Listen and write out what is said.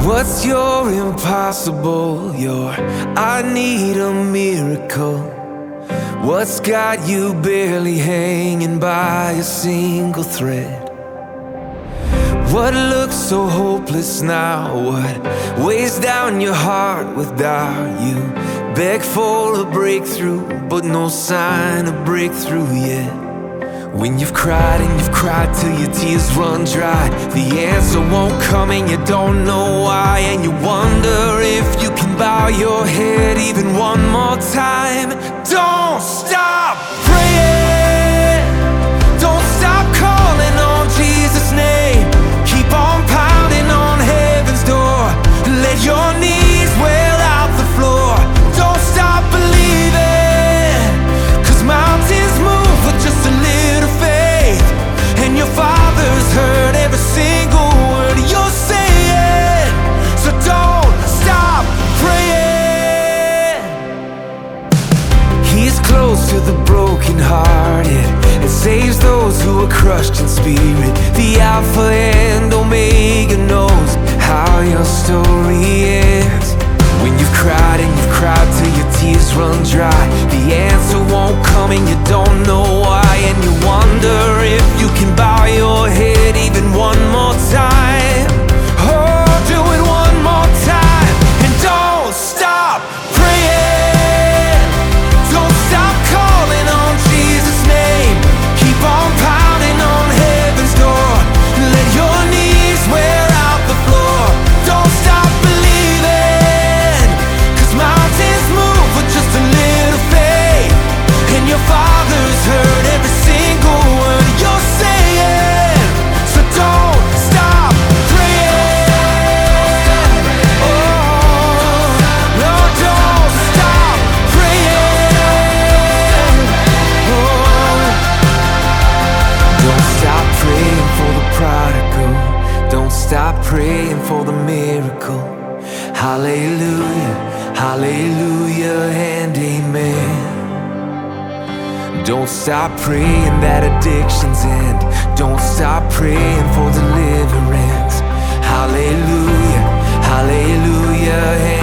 What's your impossible? Your I need a miracle. What's got you barely hanging by a single thread? What looks so hopeless now? What weighs down your heart with doubt? You beg for a breakthrough, but no sign of breakthrough yet. When you've cried and you've cried till your tears run dry, the answer won't come and you don't know why. And you wonder if you can bow your head even one more time. Don't stop praying. Don't stop calling on Jesus' name. Keep on pounding on heaven's door. Let your knees wear out the floor. Don't stop believing, 'cause mountains move with just a little faith. And your Father's heard every single word you're saying. So don't stop praying. He's close to the brokenhearted and saves those who are crushed in spirit. The Alpha and Omega knows how your story ends. When you've cried and you've cried till your tears run dry, the answer won't come and you don't know why. And you wonder if you can bow your head even one more time. Oh, do it one more time. And don't stop praying. Don't stop calling on Jesus' name. Keep on pounding on heaven's door. Let your knees wear out the floor. Don't stop believing, 'cause mountains move with just a little faith. And your Father's heard every single word you're saying. So don't stop praying. Oh, no, don't stop praying. Oh, don't stop praying for the prodigal. Don't stop praying for the miracle. Hallelujah, hallelujah, and amen. Don't stop praying that addictions end. Don't stop praying for deliverance. Hallelujah, hallelujah,